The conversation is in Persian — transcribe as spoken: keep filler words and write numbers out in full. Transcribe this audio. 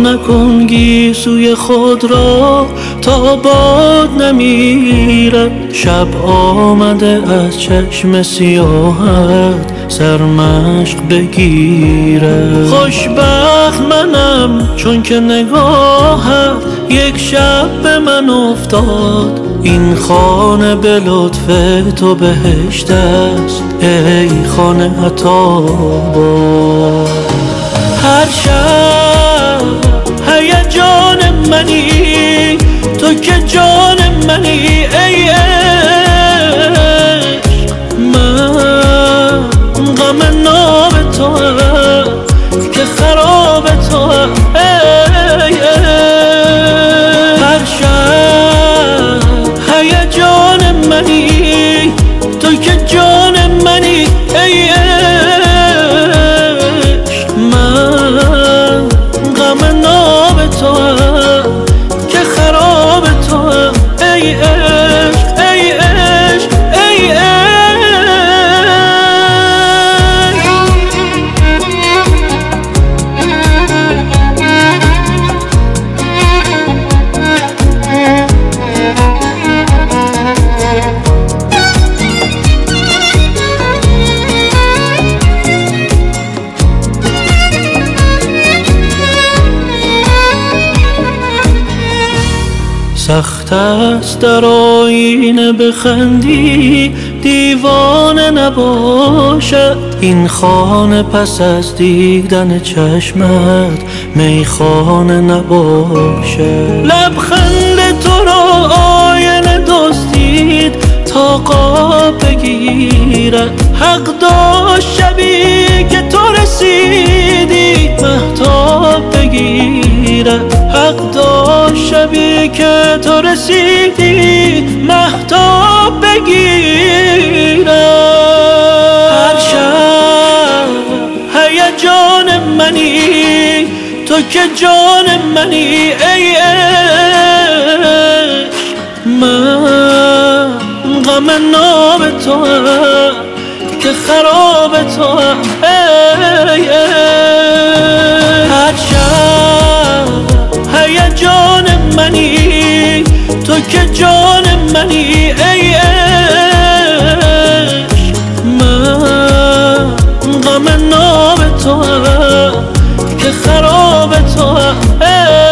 نکن گیسوی خود را تا باد نمیرد. شب آمده از چشم سیاهت سرمشق بگیرد. خوشبخت منم چون که نگاهت یک شب به من افتاد. این خانه به لطف تو بهشت است ای خانه عطاباد. هر شب هیجان منی تو که جان منی ای عشق. من غم ناب تو هم که خراب تو هم ای عشق. هر شب هیجان منی تو که جان منی ای عشق. من غم ناب تو هم که خراب تو هم ای عشق ای عشق ای سخت است در آینه بخندی دیوانه نباشد. این خانه پس از دیدن چشمت میخانه نباشد. لبخند تو را آینه دزدید تا قاب بگیرد. حق داشت شبی که تو رسیدی مهتاب بگیرد. حق داشت شبی که تو رسیدی مهتاب بگیرد. هر شب هیجان منی تو که جان منی ای عشق. من غم ناب تو هم که خراب تو هم ای عشق. هر شب هیجان منی تو که جان منی ای عشق. من غم ناب تو هم که خراب تو هم